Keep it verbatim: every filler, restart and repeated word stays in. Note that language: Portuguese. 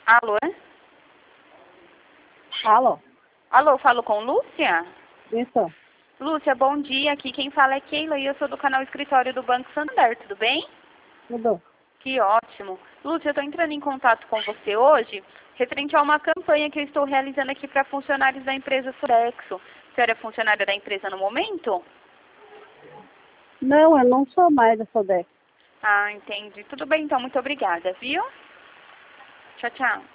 Alô? Alô? Alô, falo com Lúcia? Isso. Lúcia, bom dia. Aqui quem fala é Keila e eu sou do canal Escritório do Banco Santander, tudo bem? Mudou. Que ótimo. Lúcia, eu estou entrando em contato com você hoje, referente a uma campanha que eu estou realizando aqui para funcionários da empresa Surexo. A senhora é funcionária da empresa no momento? Não, eu não sou mais da Sodec. Ah, entendi. Tudo bem, então. Muito obrigada, viu? Tchau, tchau.